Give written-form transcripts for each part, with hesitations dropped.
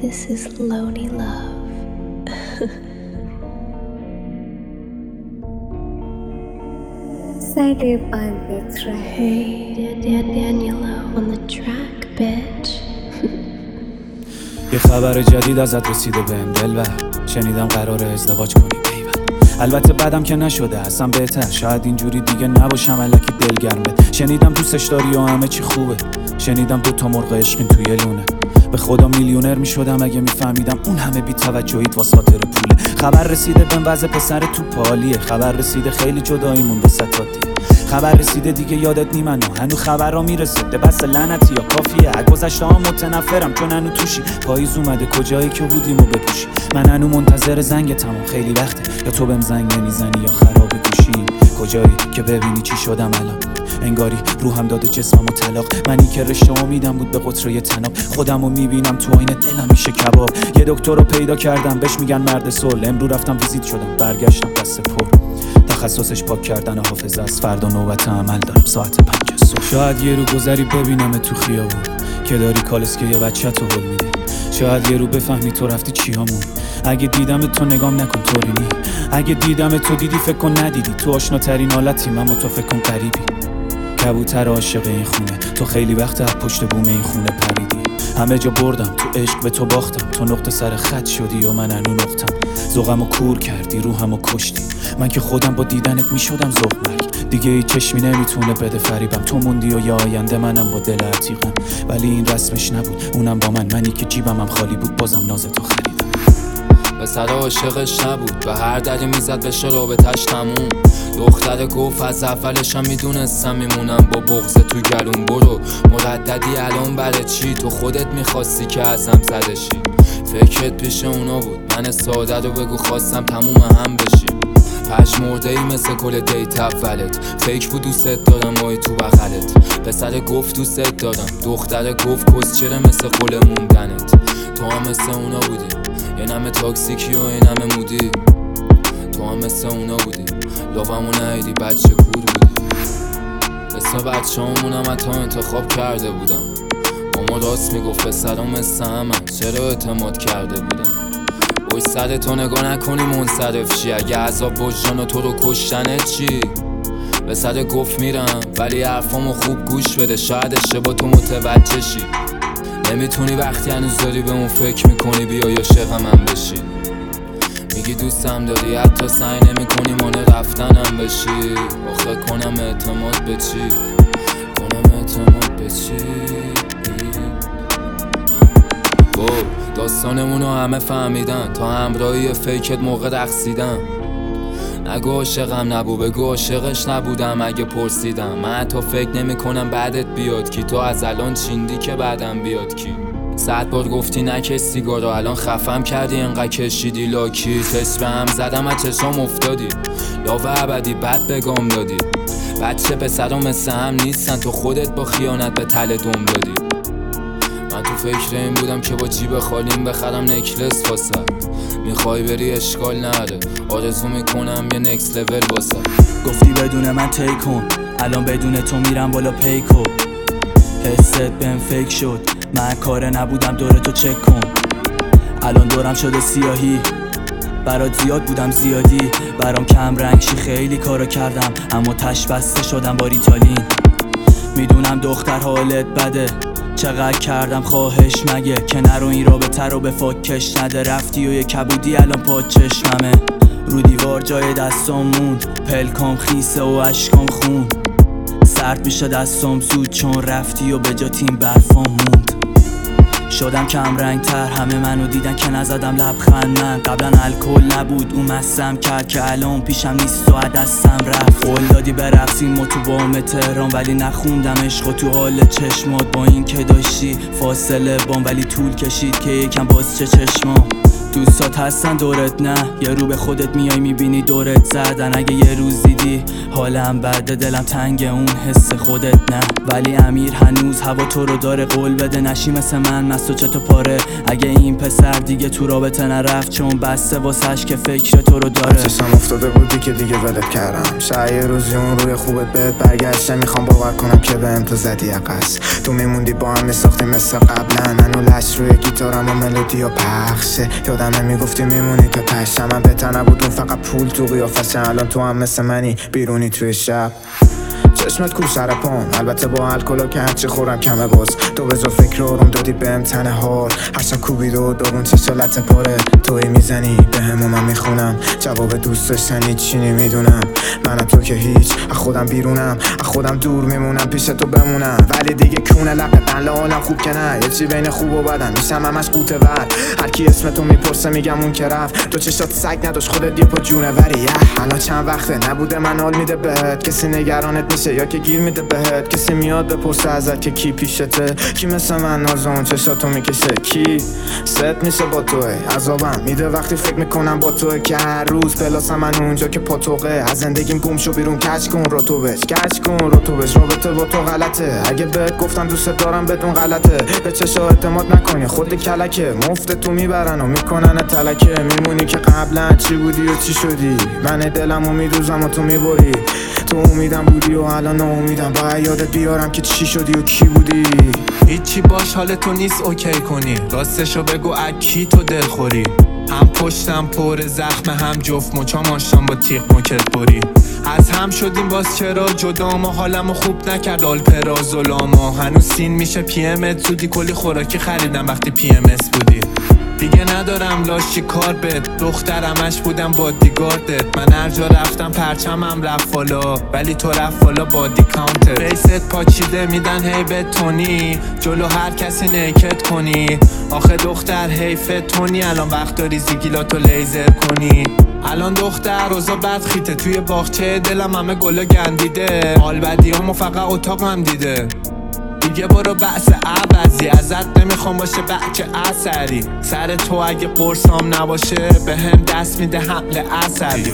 This is Lonely Love. Side on the track. Hey, Daniela on the track, bitch. یه خبر جدید ازت رسیده بهم دلبر، شنیدم قراره ازدواج کنی ایول. البته بعدم که نشده اصلا بهتر، شاید اینجوری دیگه نباشم الکی دلگرمت. شنیدم دوستش داری و همه چی خوبه، شنیدم 2 مرغ عشقین توی لونه. به خدا میلیونر میشدم اگه میفهمیدم اون همه بی توجهیت واسه خاطر پوله. خبر رسیده بهم وضع پسر تو پالیه، خبر رسیده خیلی جداییمون با ستادیه. خبر رسیده دیگه یادت نیمنو، هنو خبرها میرسه بس لعنتی یا کافیه. گذشته ها متنفرم چون هنو توشی، پاییز اومده کجایی که بودیمو بپوشی. من هنو منتظر زنگ تمام خیلی وقته، یا تو بهم زنگ نمیزنی یا خراب گوشی. کجایی که ببینی چی شدم الان، انگاری روحم داده جسممو طلاق. منی که رشته امیدم بود به قطره طناب، خودمو میبینم تو آینه دلم میشه کباب. یه دکتر رو پیدا کردم بهش میگن مرد صلح، امرو رفتم ویزیت شدم برگشتم دست پر. تخصصش پاک کردن حافظه است، فردا نوبت عمل دارم ساعت 5 صبح. شاید یه رو گذری ببینم تو خیابون که داری کالسکه یه بچه تو هل میدی. شاید یه رو بفهمی تو رفتی چیامون. اگه دیدم تو نگام نکن طوری نی، اگه دیدم تو دیدی فکر کن ندیدی. تو آشناترین حالتیم اما تو فکر کن قریبی. کبوتر عاشق این خونه، تو خیلی وقت از پشت بوم این خونه پریدی. همه جا بردم تو عشق به تو باختم، تو نقطه سر خط شدی و من هنو نقطم. ذوقمو کور کردی روحمو کشتی، من که خودم با دیدنت میشدم ذوق مرگ. دیگه ای چشمی نمیتونه بده فریبم، تو موندی و یا آینده منم با دل عتیقم. ولی این رسمش نبود اونم با منی که جیبم هم خالی بود بازم نازتو خریدم. به سر عاشقش نبود، به هر دری میزد بشه رابطش تموم. دختر گفت از اولشم میدونستم میمونم با بغض تو گلوم. برو مرددی الان برای چی؟ تو خودت میخواستی که ازم زده شی. فکرت پیش اونا بود، من ساده رو بگو خواستم تموم هم بشی. پشمرده ای مثل کل دیت اولت، فکر بود دوست دارم مای تو بغلت. پسر گفت دوست دارم، دختر گفت کسچره مثل قول موندنت. تو هم مثل اونا بودی، یه نمه تاکسیکی و یه نمه مودی. تو هم مثل اونا بودی، لابمو نهیدی بچه کور بودی. مثل بچه همونم حتی انتخاب کرده بودم. ماما راست میگفت پسرم مثل همن، چرا اعتماد کرده بودم. بای سر تو نگاه نکنی منصرف شی، اگه عذاب وجدان و تو رو کشتنت چی؟ به سر گفت میرم ولی حرفامو خوب گوش بده، شاید اشتباه تو متوجه شی. نمیتونی وقتی هنوز داری به اون فکر میکنی بیای عاشق من بشی. میگی دوستم داری حتی سعی نمیکنی مانع رفتنم بشی. آخه کنم اعتماد به چی؟ کنم اعتماد به چی؟ داستانمونو همه فهمیدن، تا همراهی فیکت موقع رقصیدن. نگو عاشقم نبود، بگو عاشقش نبودم. اگه پرسیدم من حتی فکر نمی کنم بعدت بیاد کی. تو از الان چیندی که بعدم بیاد کی. 100 بار گفتی نکش سیگارو، الان خفم کردی انقدر کشیدی لاکی. تست به هم زدم از چشام افتادی، لاوه ابدی بد بگام دادی. بچه پسرا مثل هم نیستن، تو خودت با خیانت به تله دم دادی. من تو فکر این بودم که با جیب خالیم بخرم نکلس واسه. میخوای بری اشکال نره، آرزو میکنم یه نکس لول واسه. گفتی بدون من تی کن، الان بدون تو میرم بالا پیکو. حست بهم فیک شد، من کاره نبودم دور تو چک کن. الان دورم شده سیاهی، برات زیاد بودم زیادی. برام کم رنگ شی خیلی کارا کردم، اما تش بسته شدم با ریتالین. میدونم دختر حالت بده، چقدر کردم خواهش مگه که نرو این رابطه رو به فاکش نده. رفتی و یه کبودی الان پاد چشممه، رو دیوار جای دستام موند. پلکام خیسه و اشکام خون، سرد میشه دستام زود چون رفتی و به جا تیم برفام موند. شدم کم رنگ تر، همه منو دیدن که نزدم لبخند. من قبلا الکل نبود اون مستم کرد که الان پیشم نیست و دستم رفت. قول دادی برقصیم و تو بام تهران، ولی نخوندم عشق و تو حال چشمات. با این که داشتی فاصله بام، ولی طول کشید که یکم باز چه چشمام. دوستات هستن دورت نه، یه رو به خودت میای میبینی دورت زدن. اگه یه روز دیدی حالم بده دلم تنگ اون حس خودت نه. ولی امیر هنوز هوا تو رو داره، قول بده نشی مثل من از تو چطور پاره. اگه این پسر دیگه تو رابطه نرفت چون بسته واسش که فکر تو رو داره. چشم افتاده بودی که دیگه ولت کردم. شاید یه روزی اون روی خوبت بهت برگشته. میخوام باور کنم که بهم تو زدی عقص. تو میموندی با هم میساختیم مثل قبلا. هنو لش روی گیتارم و ملودی و پخشه. یادمه میگفتی میمونی تا پشم. من بهتر نبود اون فقط پول تو قیافشه. الان تو هم مثل منی بیرونی توی شب. چشمت کو سر پام، البته با الکل که هرچی خورم کمه باز. تو به جا فکر آروم دادی بهم تنه حال. هرچند کوبید و دارون چشالت پاره. توی میزنی بهم و من میخونم جواب دوست داشتنی چی نمیدونم. من تو که هیچ از خودم بیرونم، از خودم دور میمونم پیش تو بمونم. ولی دیگه کونه لقه قنله حالم خوب که نه. یه چی بین خوب و بدم میشم همش قوطه ور. هر کی اسم تو میپرسه میگم اون که رفت. تو چشات سگ نداشت خودت یه پا جونه وری. الان چند وقته نبوده من حال میده بهت. کسی نگرانت میشه یا که گیر میده بهت. کسی میاد بپرسه ازت که کی پیشته. کی مثل من نازون چشاتو میکشه. کی ست میشه با توه. عذابم میده وقتی فکر میکنم با توه که هر روز پلاسم من اونجا که پاتوقه. از زندگیم گم شو بیرون کج کن رطوبش رابطه با تو غلطه. اگه بهت گفتم دوست دارم بدون غلطه. به چشا اعتماد نکنی خود کلکه. مفت تو میبرن و میکنن تلکه. میمونی که قبلا چی بودی و چی شدی. من دلمو میدوزم و تو میبری. تو امیدم بودی و الان امیدم. باید یادت بیارم که چی شدی و کی بودی. هیچی باش حال تو نیست اوکی کنی. راستشو بگو اکی تو دل خوری. هم پشتم پر زخم هم جفت مچام آشتم با تیغ مکت بری. از هم شدیم باز چرا جدا ما. حالمو خوب نکرد آلپرازولاما. هنوز سین میشه پی امت زودی. کلی خوراکی خریدم وقتی پی ام اس بودی. دیگه ندارم لاشی کار بد. دخترمش بودم بادیگاردت. من هر جا رفتم پرچمم رفت بالا. ولی تو رفت بالا بادی کانتت. فیست پاچیده میدن هی به تونی. جلو هر کسی نیکت کنی. آخه دختر حیفت تونی. الان وقت داری زیگیلاتو لیزر کنی. الان دختر روزا بد خیته. توی باغچه دلم همه گلا گندیده. حال بدیامو فقط اتاقم دیده. دیگه برو بحث عوضی. ازت نمیخوام باشه بچه عصری. سر تو اگه قرصام نباشه به هم دست میده حمله عصبی.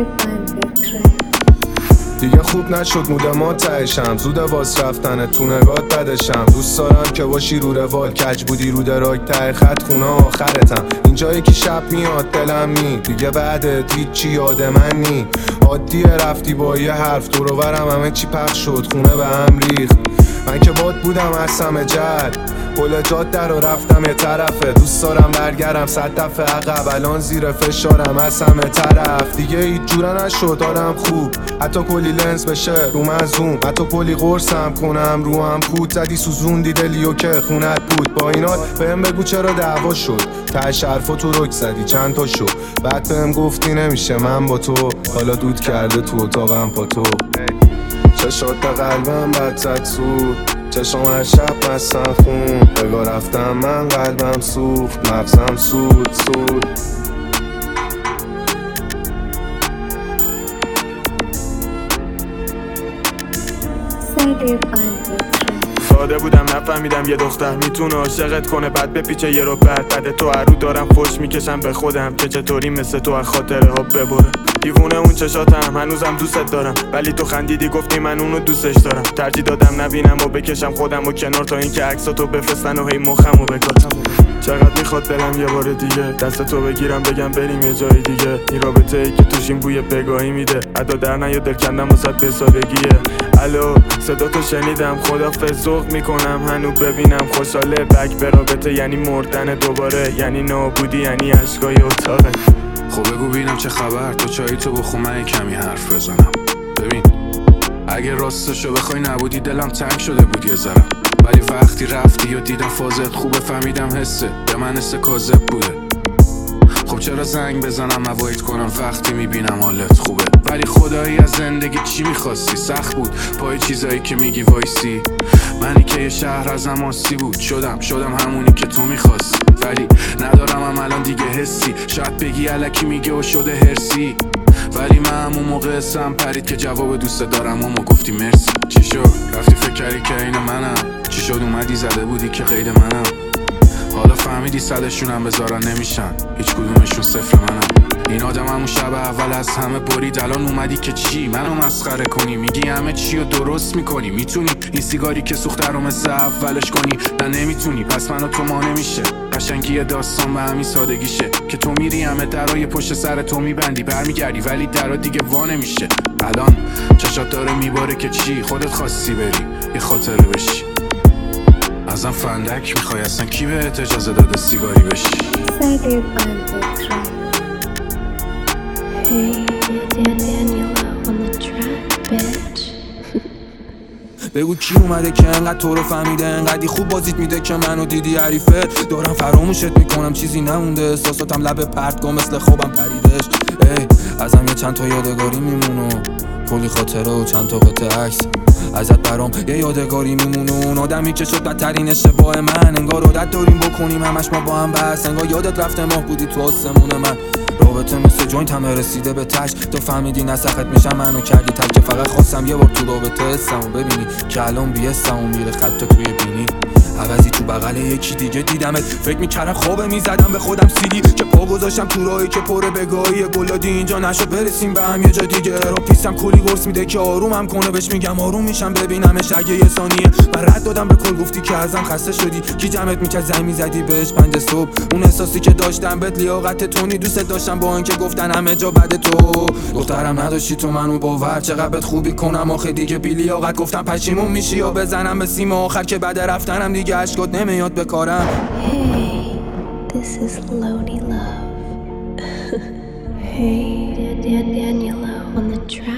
دیگه خوب نشد مود ما تهشم. زود واس رفتنه تو نگات بدشم. دوست دارم که باشی رو روال. کج بودی رو دراگ ته خط خونه آخرتم. اینجایی که شب میاد دلم نی. دیگه بعدت هیچی یاد من نی. عادیه رفتی با یه حرف. دور و برم همه چی پخش شد. خونه به هم ریخت. من که باد بودم از همه جد. پل جاده رو رفتم یه طرفه. دوست دارم برگرم 100 دفعه عقب. الان زیر فشارم از همه طرف. دیگه هیچ جوره نشد حالم خوب. حتی کلی لنز بشه روم از زوم. حتی کلی قرصم کنم رو هم پود. زدی سوزوندی دلیو که خونت بود. با اینات بهم بگو چرا دعوا شد. ته حرفا تو رک زدی چند تا شو. بعد بهم گفتی نمیشه من با تو. حالا دود کرده تو اتاقم با تو. چشات قلبم بد زد سود. چشم هر شب مستن خون. بگاه رفتم من قلبم سوخت. مغزم سود. ساده بودم نفهمیدم یه دختر میتونه عاشقت کنه بعد بپیچه یه رو بعد تو هر رو دارم فوش میکشم به خودم که چطوری مثل تو از خاطره ها ببره. دیوونه اون چشاتم هنوزم دوستت دارم. ولی تو خندیدی گفتی من اونو دوستش دارم. ترجیح دادم نبینم و بکشم خودم و کنار تا اینکه عکساتو بفرستن و هی مخمو بکاتم. چقدر میخواد دلم یه بار دیگه دست تو بگیرم بگم بریم یه جای دیگه. این رابطه ای که توش این بوی بگاهی میده. ادا در نیا دل کندم واسات به سادگیه. الو صدا تو شنیدم خدافظ ذوق میکنم هنو ببینم خوشحاله. بک به رابطه یعنی مردن دوباره. یعنی نابودی یعنی اشکای اتاقه. خب بگو ببینم چه خبر. تو چایی تو بخو من کمی حرف بزنم. ببین اگه راستشو بخوای نبودی دلم تنگ شده بود یه ذره. ولی وقتی رفتی و دیدم فازت خوبه فهمیدم حسه به من حس کاذب بوده. خب چرا زنگ بزنم اوایت کنم وقتی میبینم حالت خوبه. ولی خدایی از زندگی چی میخواستی؟ سخت بود پای چیزایی که میگی وایسی. منی که یه شهر ازم آسی بود. شدم همونی که تو میخواستی. ولی ندارم هم الان دیگه حسی. شاید بگی الکی میگه و شده هرسی. ولی من همون موقع اسم پرید که جواب دوست دارم و ما گفتی مرسی. چی شد؟ رفتی فکر کردی که این منم؟ چی شد اومدی زده بودی که قید منم؟ حالا فهمیدی صدشون هم بذارن نمیشن. هیچ کدومشون صفر منم. این آدم همون شب اول از همه برید. الان اومدی که چی؟ منو مسخره کنی. میگی همه چی رو درست میکنی. میتونی این سیگاری که سوخته رو مثل اولش کنی. نه نمیتونی پس من و تو ما نمیشه. قشنگی داستان به همین سادگیشه که تو میری همه درای پشت سر تو میبندی برمیگردی ولی درا دیگه وا نمیشه. الان چشات داره میباره که چی خودت خواستی بری یه خاطره بشی. ازم فندک میخوای اصلا کی بهت اجازه داده سیگاری بشی؟ Excited on the track. Hey, Daniela on the track, bitch. بگو کی اومده که انقدر تو رو فهمیده، انقدی خوب بازیت میده که منو دیدی حریفه. دارم فراموشت میکنم چیزی نمونده، احساساتم لب پرت کن مثل خوابم پریدش. ای ازم یه چند تا یادگاری میمونو، کلی خاطره و چند تا قطعه عکس ازت برام یه یادگاری میمونه. اون آدمی که شد بدترین اشتباه من، انگار عادت داریم بکنیم همش ما با هم بس. انگار یادت رفته ماه بودی تو آسمون من، رابطه مثل جوینت همه رسیده به تش. تو فهمیدی نسخت میشم منو کردی تک، که فقط خواستم یه بار تو رابطه استمو ببینی که الان بیستمو میره خط توی بینی. عوضی تو بغل یکی دیگه دیدمت، فکر میکردم خوابه میزدم به خودم سیدی که پا گذاشتم تو راهی که پره بگاهی. گلادی اینجا نشد برسیم به هم یه جا دیگه. را پیسم کلی قرص میده که آرومم کنه، بهش میگم آروم میشم ببینمش اگه یه ثانیه. من رد دادم به کل گفتی که ازم خسته شدی، کی جمعت میکرد زنگ میزدی بهش 5 صبح. اون احساسی که داشتم بهت لیاقت تونی دوست داشتم با اینکه گفتن همه جا بعد تو. دخترم نداشتی تو منو باور، چقدر بهت خوبی کنم آخه دیگه بی لیاقت. گفتم پشیمون میشی یا بزنم به سیم آخر که بعد رفتنم دیگه اشکات نمیاد به کارم. Hey, this is Lodi Love. Hey, Daniela on the track.